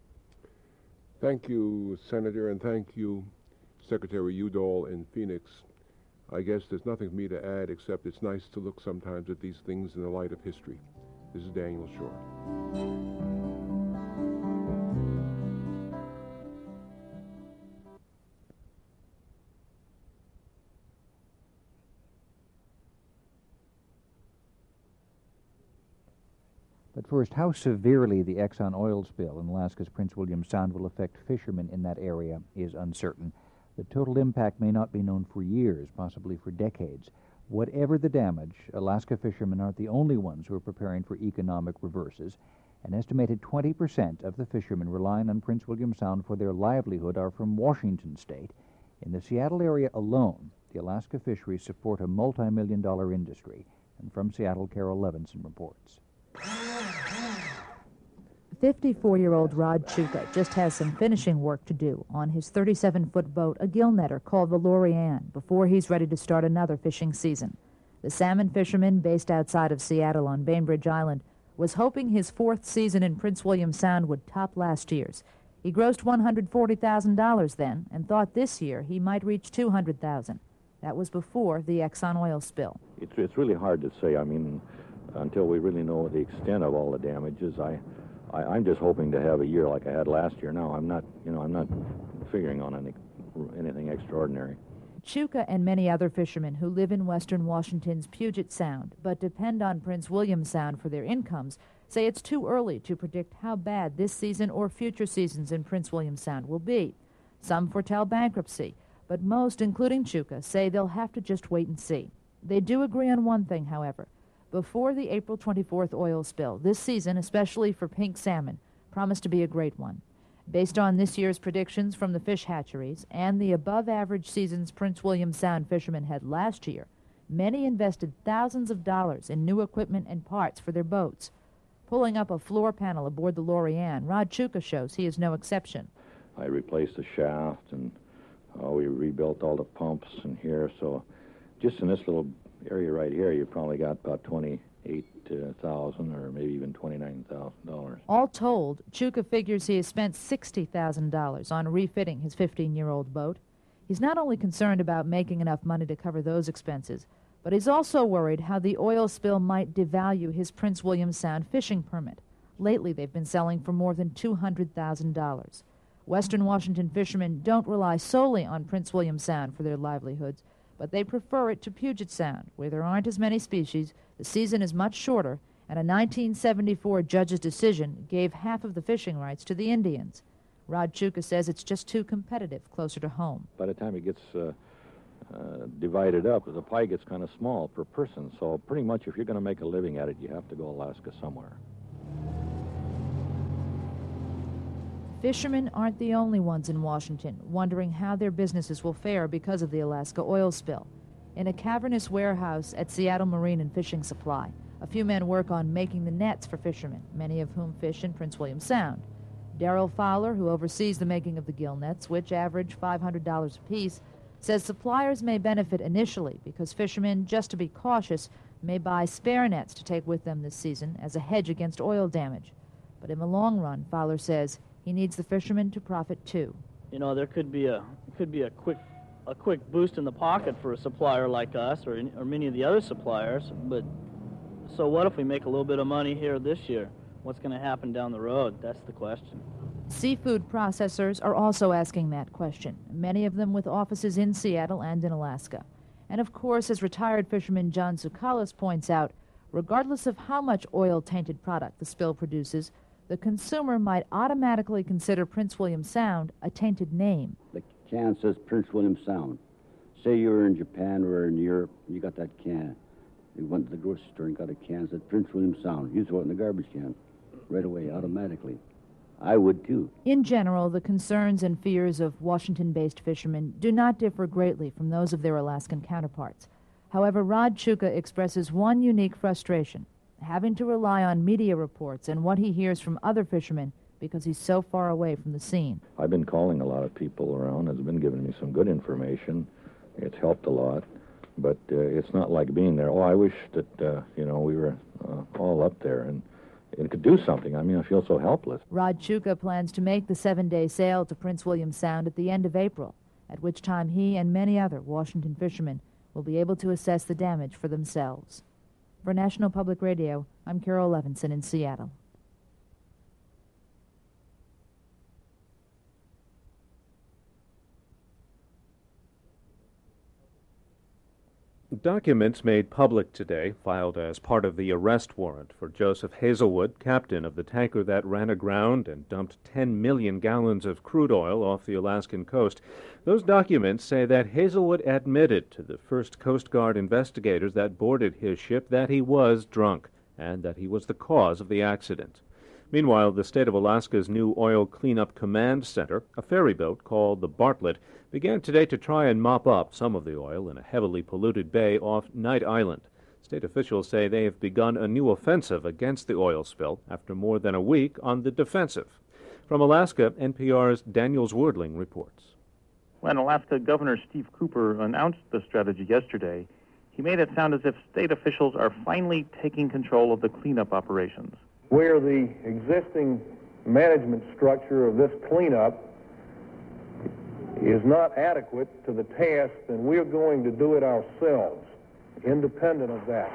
Thank you, Senator, and thank you, Secretary Udall in Phoenix. I guess there's nothing for me to add except it's nice to look sometimes at these things in the light of history. This is Daniel Shore. But first, how severely the Exxon oil spill in Alaska's Prince William Sound will affect fishermen in that area is uncertain. The total impact may not be known for years, possibly for decades. Whatever the damage, Alaska fishermen aren't the only ones who are preparing for economic reverses. An estimated twenty percent of the fishermen relying on Prince William Sound for their livelihood are from Washington state. In the Seattle area alone, the Alaska fisheries support a multi-million dollar industry. And from Seattle, Carol Levinson reports. fifty-four-year-old Rod Chuka just has some finishing work to do on his thirty-seven-foot boat, a gill netter called the Lorianne, before he's ready to start another fishing season. The salmon fisherman, based outside of Seattle on Bainbridge Island, was hoping his fourth season in Prince William Sound would top last year's. He grossed one hundred forty thousand dollars then and thought this year he might reach two hundred thousand dollars. That was before the Exxon oil spill. It's, it's really hard to say. I mean, until we really know the extent of all the damages, I, I, I'm just hoping to have a year like I had last year. Now, I'm not, you know, I'm not figuring on any, anything extraordinary. Chuka and many other fishermen who live in western Washington's Puget Sound but depend on Prince William Sound for their incomes say it's too early to predict how bad this season or future seasons in Prince William Sound will be. Some foretell bankruptcy, but most, including Chuka, say they'll have to just wait and see. They do agree on one thing, however. Before the April twenty-fourth oil spill, this season, especially for pink salmon, promised to be a great one. Based on this year's predictions from the fish hatcheries and the above-average seasons Prince William Sound fishermen had last year, many invested thousands of dollars in new equipment and parts for their boats. Pulling up a floor panel aboard the Lorianne, Rod Chuka shows he is no exception. I replaced the shaft, and uh, we rebuilt all the pumps in here, so just in this little area right here, you've probably got about twenty-eight thousand dollars or maybe even twenty-nine thousand dollars. All told, Chuka figures he has spent sixty thousand dollars on refitting his fifteen-year-old boat. He's not only concerned about making enough money to cover those expenses, but he's also worried how the oil spill might devalue his Prince William Sound fishing permit. Lately, they've been selling for more than two hundred thousand dollars. Western Washington fishermen don't rely solely on Prince William Sound for their livelihoods, but they prefer it to Puget Sound, where there aren't as many species, the season is much shorter, and a nineteen seventy-four judge's decision gave half of the fishing rights to the Indians. Rod Chuka says it's just too competitive closer to home. By the time it gets uh, uh, divided up, the pie gets kind of small per person, so pretty much if you're going to make a living at it, you have to go Alaska somewhere. Fishermen aren't the only ones in Washington wondering how their businesses will fare because of the Alaska oil spill. In a cavernous warehouse at Seattle Marine and Fishing Supply, a few men work on making the nets for fishermen, many of whom fish in Prince William Sound. Darrell Fowler, who oversees the making of the gill nets, which average five hundred dollars apiece, says suppliers may benefit initially because fishermen, just to be cautious, may buy spare nets to take with them this season as a hedge against oil damage. But in the long run, Fowler says, he needs the fishermen to profit too. You know, there could be a could be a quick a quick boost in the pocket for a supplier like us or or many of the other suppliers. But so what if we make a little bit of money here this year? What's going to happen down the road? That's the question. Seafood processors are also asking that question, many of them with offices in Seattle and in Alaska. And of course, as retired fisherman John Tsoukalos points out, regardless of how much oil-tainted product the spill produces, the consumer might automatically consider Prince William Sound a tainted name. The can says Prince William Sound. Say you were in Japan or in Europe, and you got that can. You went to the grocery store and got a can that said Prince William Sound. You throw it in the garbage can right away, automatically. I would, too. In general, the concerns and fears of Washington-based fishermen do not differ greatly from those of their Alaskan counterparts. However, Rod Chuka expresses one unique frustration, having to rely on media reports and what he hears from other fishermen because he's so far away from the scene. I've been calling a lot of people around. It's been giving me some good information. It's helped a lot. But uh, it's not like being there. Oh, I wish that, uh, you know, we were uh, all up there and it could do something. I mean, I feel so helpless. Rod Chuka plans to make the seven-day sail to Prince William Sound at the end of April, at which time he and many other Washington fishermen will be able to assess the damage for themselves. For National Public Radio, I'm Carol Levinson in Seattle. Documents made public today, filed as part of the arrest warrant for Joseph Hazelwood, captain of the tanker that ran aground and dumped ten million gallons of crude oil off the Alaskan coast. Those documents say that Hazelwood admitted to the first Coast Guard investigators that boarded his ship that he was drunk and that he was the cause of the accident. Meanwhile, the state of Alaska's new Oil Cleanup Command Center, a ferry boat called the Bartlett, began today to try and mop up some of the oil in a heavily polluted bay off Knight Island. State officials say they have begun a new offensive against the oil spill after more than a week on the defensive. From Alaska, N P R's Daniel Zwerdling reports. When Alaska Governor Steve Cooper announced the strategy yesterday, he made it sound as if state officials are finally taking control of the cleanup operations. Where the existing management structure of this cleanup is not adequate to the task, then we're going to do it ourselves, independent of that.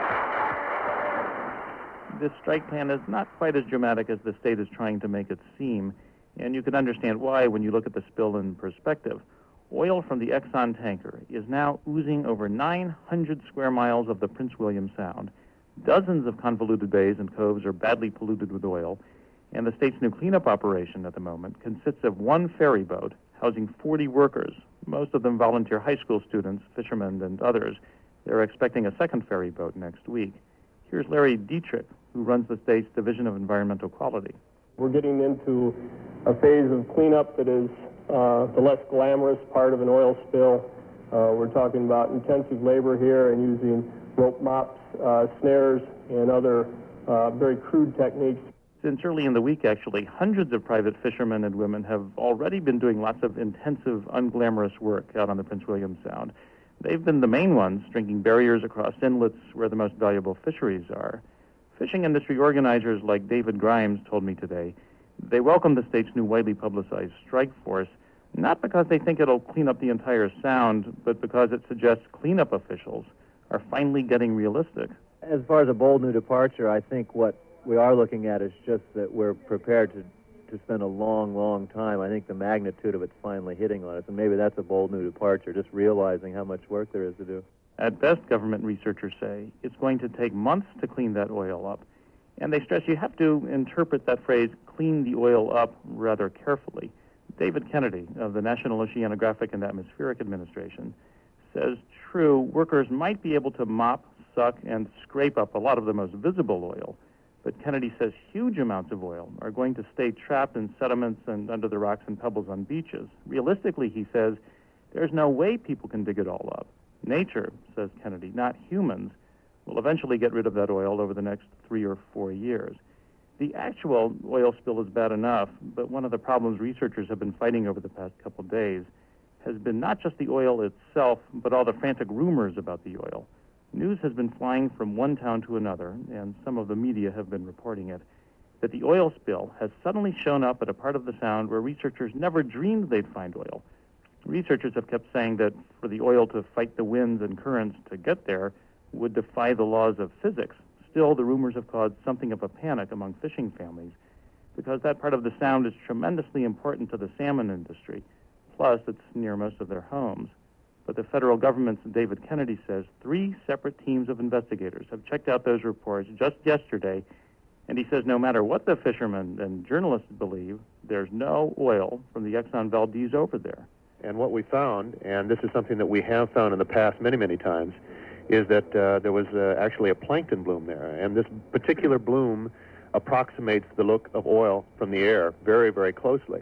This strike plan is not quite as dramatic as the state is trying to make it seem, and you can understand why when you look at the spill in perspective. Oil from the Exxon tanker is now oozing over nine hundred square miles of the Prince William Sound. Dozens of convoluted bays and coves are badly polluted with oil, and the state's new cleanup operation at the moment consists of one ferry boat housing forty workers, most of them volunteer high school students, fishermen, and others. They're expecting a second ferry boat next week. Here's Larry Dietrich, who runs the state's Division of Environmental Quality. We're getting into a phase of cleanup that is uh, the less glamorous part of an oil spill. Uh, we're talking about intensive labor here and using rope mops, uh, snares, and other uh, very crude techniques. Since early in the week, actually, hundreds of private fishermen and women have already been doing lots of intensive, unglamorous work out on the Prince William Sound. They've been the main ones, stringing barriers across inlets where the most valuable fisheries are. Fishing industry organizers like David Grimes told me today they welcome the state's new widely publicized strike force, not because they think it'll clean up the entire Sound, but because it suggests cleanup officials are finally getting realistic. As far as a bold new departure, I think what we are looking at is just that we're prepared to, to spend a long, long time. I think the magnitude of it's finally hitting on us, and maybe that's a bold new departure, just realizing how much work there is to do. At best, government researchers say it's going to take months to clean that oil up, and they stress you have to interpret that phrase, clean the oil up, rather carefully. David Kennedy of the National Oceanographic and Atmospheric Administration says, true, workers might be able to mop, suck, and scrape up a lot of the most visible oil, but Kennedy says huge amounts of oil are going to stay trapped in sediments and under the rocks and pebbles on beaches. Realistically, he says, there's no way people can dig it all up. Nature, says Kennedy, not humans, will eventually get rid of that oil over the next three or four years. The actual oil spill is bad enough, but one of the problems researchers have been fighting over the past couple of days has been not just the oil itself, but all the frantic rumors about the oil. News has been flying from one town to another, and some of the media have been reporting it, that the oil spill has suddenly shown up at a part of the Sound where researchers never dreamed they'd find oil. Researchers have kept saying that for the oil to fight the winds and currents to get there would defy the laws of physics. Still, the rumors have caused something of a panic among fishing families because that part of the Sound is tremendously important to the salmon industry. Plus, it's near most of their homes. But the federal government's David Kennedy says three separate teams of investigators have checked out those reports just yesterday, and he says no matter what the fishermen and journalists believe, there's no oil from the Exxon Valdez over there. And what we found, and this is something that we have found in the past many, many times, is that uh, there was uh, actually a plankton bloom there. And this particular bloom approximates the look of oil from the air very, very closely.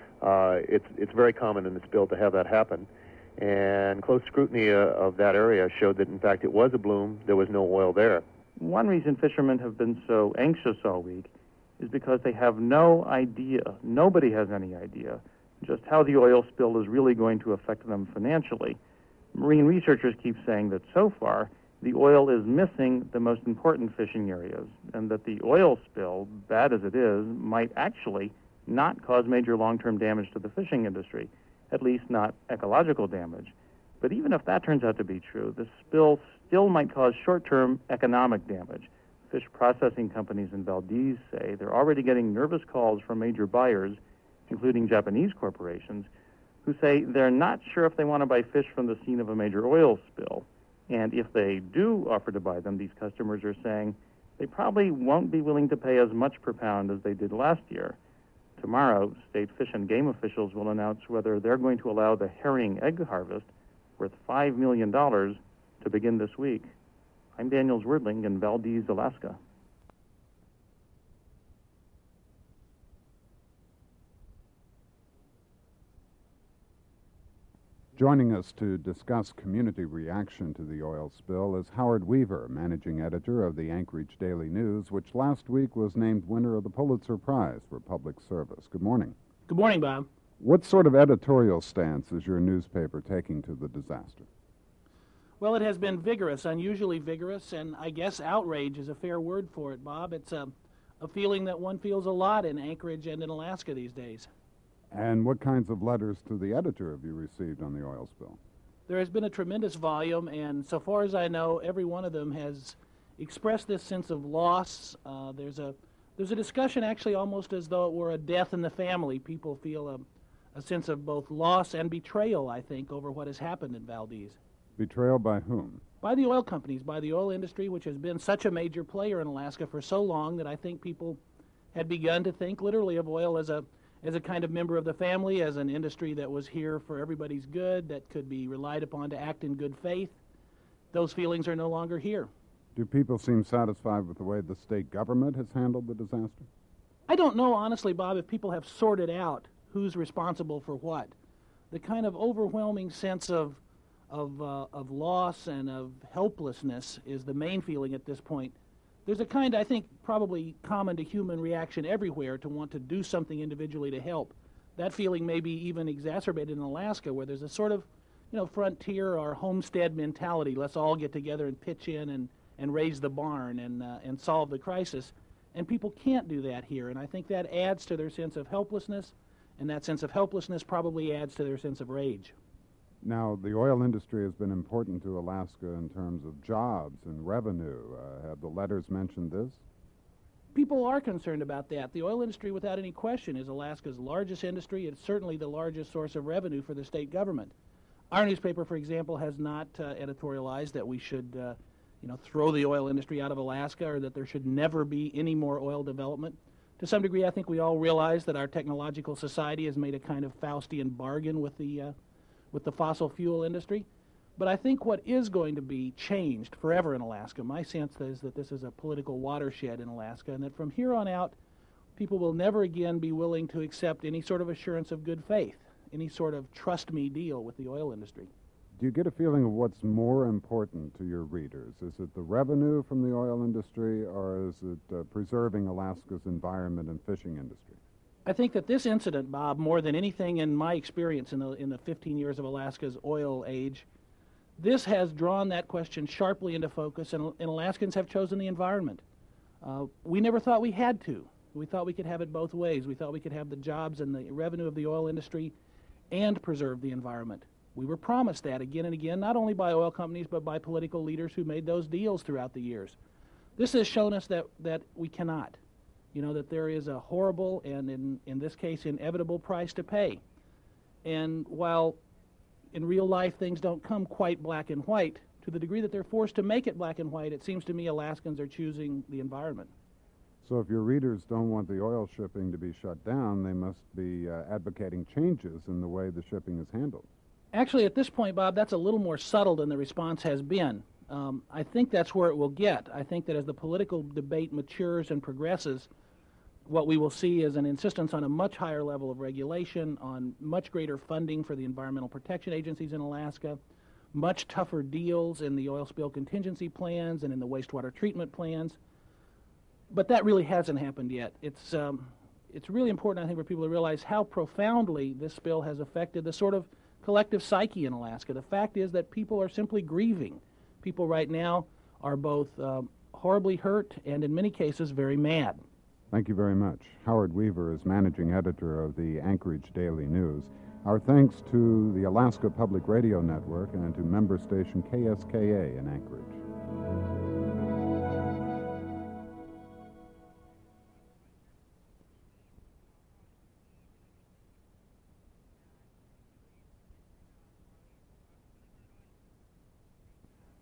Uh, it's, it's very common in the spill to have that happen. And close scrutiny uh, of that area showed that, in fact, it was a bloom. There was no oil there. One reason fishermen have been so anxious all week is because they have no idea, nobody has any idea, just how the oil spill is really going to affect them financially. Marine researchers keep saying that so far, the oil is missing the most important fishing areas, and that the oil spill, bad as it is, might actually not cause major long-term damage to the fishing industry, at least not ecological damage. But even if that turns out to be true, the spill still might cause short-term economic damage. Fish processing companies in Valdez say they're already getting nervous calls from major buyers, including Japanese corporations, who say they're not sure if they want to buy fish from the scene of a major oil spill. And if they do offer to buy them, these customers are saying they probably won't be willing to pay as much per pound as they did last year. Tomorrow, state fish and game officials will announce whether they're going to allow the herring egg harvest worth five million dollars to begin this week. I'm Daniel Zwerdling in Valdez, Alaska. Joining us to discuss community reaction to the oil spill is Howard Weaver, managing editor of the Anchorage Daily News, which last week was named winner of the Pulitzer Prize for Public Service. Good morning. Good morning, Bob. What sort of editorial stance is your newspaper taking to the disaster? Well, it has been vigorous, unusually vigorous, and I guess outrage is a fair word for it, Bob. It's a, a feeling that one feels a lot in Anchorage and in Alaska these days. And what kinds of letters to the editor have you received on the oil spill? There has been a tremendous volume, and so far as I know, every one of them has expressed this sense of loss. Uh, there's a there's a discussion actually almost as though it were a death in the family. People feel a, a sense of both loss and betrayal, I think, over what has happened in Valdez. Betrayal by whom? By the oil companies, by the oil industry, which has been such a major player in Alaska for so long that I think people had begun to think literally of oil as a as a kind of member of the family, as an industry that was here for everybody's good, that could be relied upon to act in good faith. Those feelings are no longer here. Do people seem satisfied with the way the state government has handled the disaster? I don't know, honestly, Bob, if people have sorted out who's responsible for what. The kind of overwhelming sense of of, uh, of loss and of helplessness is the main feeling at this point. There's a kind, I think, probably common to human reaction everywhere to want to do something individually to help. That feeling may be even exacerbated in Alaska, where there's a sort of, you know, frontier or homestead mentality. Let's all get together and pitch in and, and raise the barn and, uh, and solve the crisis. And people can't do that here, and I think that adds to their sense of helplessness, and that sense of helplessness probably adds to their sense of rage. Now, the oil industry has been important to Alaska in terms of jobs and revenue. Uh, have the letters mentioned this? People are concerned about that. The oil industry, without any question, is Alaska's largest industry. It's certainly the largest source of revenue for the state government. Our newspaper, for example, has not uh, editorialized that we should, uh, you know, throw the oil industry out of Alaska or that there should never be any more oil development. To some degree, I think we all realize that our technological society has made a kind of Faustian bargain with the uh, with the fossil fuel industry. But I think what is going to be changed forever in Alaska, my sense is that this is a political watershed in Alaska, and that from here on out, people will never again be willing to accept any sort of assurance of good faith, any sort of trust me deal with the oil industry. Do you get a feeling of what's more important to your readers? Is it the revenue from the oil industry, or is it uh, preserving Alaska's environment and fishing industry? I think that this incident, Bob, more than anything in my experience in the, in the fifteen years of Alaska's oil age, this has drawn that question sharply into focus, and, and Alaskans have chosen the environment. Uh, we never thought we had to. We thought we could have it both ways. We thought we could have the jobs and the revenue of the oil industry and preserve the environment. We were promised that again and again, not only by oil companies, but by political leaders who made those deals throughout the years. This has shown us that, that we cannot. You know, that there is a horrible and, in, in this case, inevitable price to pay. And while in real life things don't come quite black and white, to the degree that they're forced to make it black and white, it seems to me Alaskans are choosing the environment. So if your readers don't want the oil shipping to be shut down, they must be uh, advocating changes in the way the shipping is handled. Actually, at this point, Bob, that's a little more subtle than the response has been. Um, I think that's where it will get. I think that as the political debate matures and progresses, what we will see is an insistence on a much higher level of regulation, on much greater funding for the environmental protection agencies in Alaska, much tougher deals in the oil spill contingency plans and in the wastewater treatment plans. But that really hasn't happened yet. It's, um, it's really important, I think, for people to realize how profoundly this spill has affected the sort of collective psyche in Alaska. The fact is that people are simply grieving. People right now are both um, horribly hurt and, in many cases, very mad. Thank you very much. Howard Weaver is managing editor of the Anchorage Daily News. Our thanks to the Alaska Public Radio Network and to member station K S K A in Anchorage.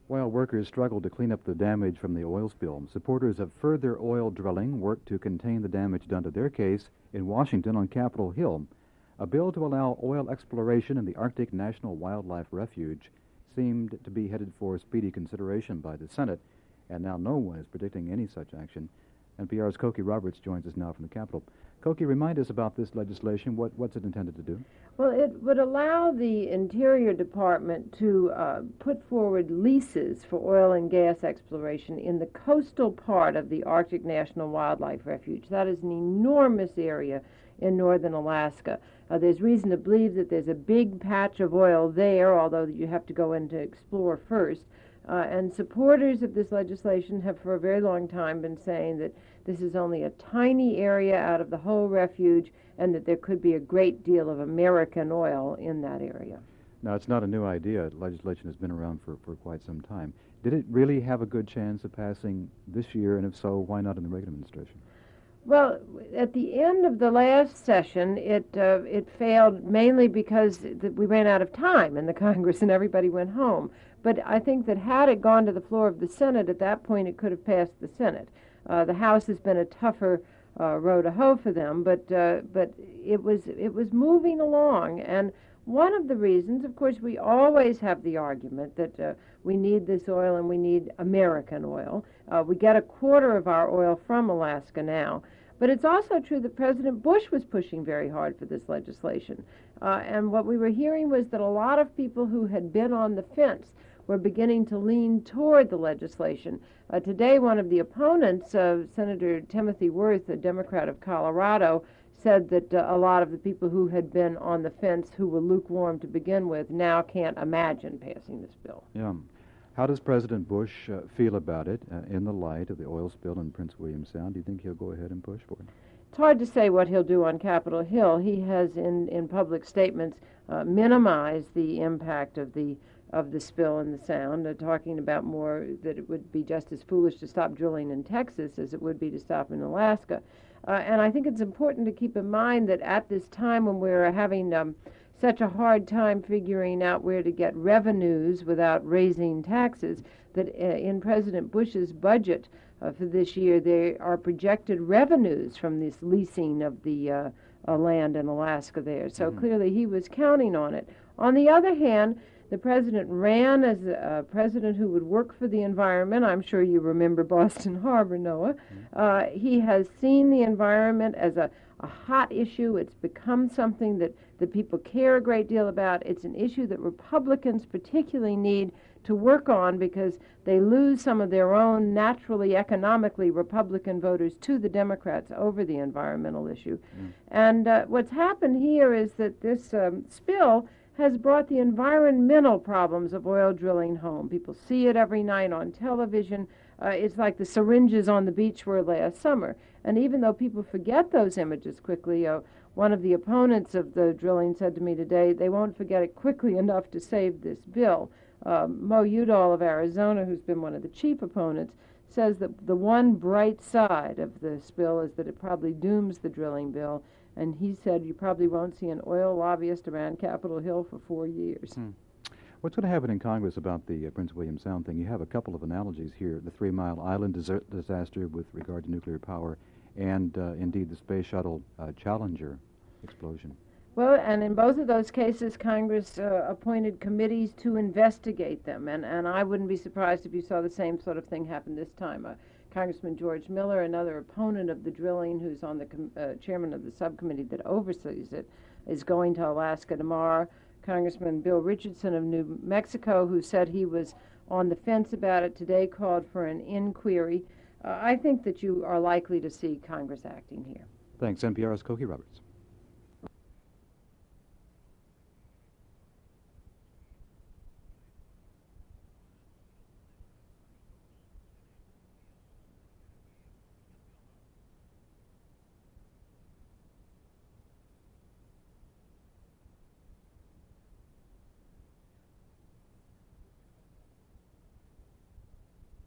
While workers struggle to clean up the damage from the oil spill, supporters of further oil drilling work to contain the damage done to their case in Washington on Capitol Hill. A bill to allow oil exploration in the Arctic National Wildlife Refuge seemed to be headed for speedy consideration by the Senate, and now no one is predicting any such action. N P R's Cokie Roberts joins us now from the Capitol. Cokie, remind us about this legislation. What, what's it intended to do? Well, it would allow the Interior Department to uh, put forward leases for oil and gas exploration in the coastal part of the Arctic National Wildlife Refuge. That is an enormous area in northern Alaska. Uh, there's reason to believe that there's a big patch of oil there, although you have to go in to explore first. Uh, and supporters of this legislation have for a very long time been saying that this is only a tiny area out of the whole refuge and that there could be a great deal of American oil in that area. Now, it's not a new idea. Legislation has been around for, for quite some time. Did it really have a good chance of passing this year, and if so, why not in the Reagan administration? Well, at the end of the last session, it uh, it failed mainly because th- we ran out of time in the Congress and everybody went home. But I think that had it gone to the floor of the Senate, at that point it could have passed the Senate. Uh, the House has been a tougher uh, row to hoe for them, but uh, but it was it was moving along. And one of the reasons, of course, we always have the argument that uh, we need this oil and we need American oil. Uh, we get a quarter of our oil from Alaska now. But it's also true that President Bush was pushing very hard for this legislation. Uh, and what we were hearing was that a lot of people who had been on the fence were beginning to lean toward the legislation. Uh, today, one of the opponents, uh, Senator Timothy Worth, a Democrat of Colorado, said that uh, a lot of the people who had been on the fence, who were lukewarm to begin with, now can't imagine passing this bill. Yeah. How does President Bush uh, feel about it uh, in the light of the oil spill in Prince William Sound? Do you think he'll go ahead and push for it? It's hard to say what he'll do on Capitol Hill. He has, in, in public statements, uh, minimized the impact of the of the spill in the Sound, uh, talking about more that it would be just as foolish to stop drilling in Texas as it would be to stop in Alaska. Uh, and I think it's important to keep in mind that at this time when we're having um, such a hard time figuring out where to get revenues without raising taxes, that uh, in President Bush's budget uh, for this year, there are projected revenues from this leasing of the uh, uh, land in Alaska there. So mm-hmm. clearly he was counting on it. On the other hand, the president ran as a, a president who would work for the environment. I'm sure you remember Boston Harbor, Noah. Mm-hmm. Uh, he has seen the environment as a, a hot issue. It's become something that, that people care a great deal about. It's an issue that Republicans particularly need to work on because they lose some of their own naturally, economically Republican voters to the Democrats over the environmental issue. Mm. And uh, what's happened here is that this um, spill has brought the environmental problems of oil drilling home. People see it every night on television. Uh, it's like the syringes on the beach were last summer. And even though people forget those images quickly, uh, one of the opponents of the drilling said to me today, they won't forget it quickly enough to save this bill. Uh, Mo Udall of Arizona, who's been one of the chief opponents, says that the one bright side of this bill is that it probably dooms the drilling bill. And he said you probably won't see an oil lobbyist around Capitol Hill for four years. Hmm. What's going to happen in Congress about the uh, Prince William Sound thing? You have a couple of analogies here. The Three Mile Island desert disaster with regard to nuclear power and, uh, indeed, the Space Shuttle uh, Challenger explosion. Well, and in both of those cases, Congress uh, appointed committees to investigate them. And, and I wouldn't be surprised if you saw the same sort of thing happen this time. Uh, Congressman George Miller, another opponent of the drilling, who's on the com- uh, chairman of the subcommittee that oversees it, is going to Alaska tomorrow. Congressman Bill Richardson of New Mexico, who said he was on the fence about it today, called for an inquiry. Uh, I think that you are likely to see Congress acting here. Thanks. N P R's Cokie Roberts.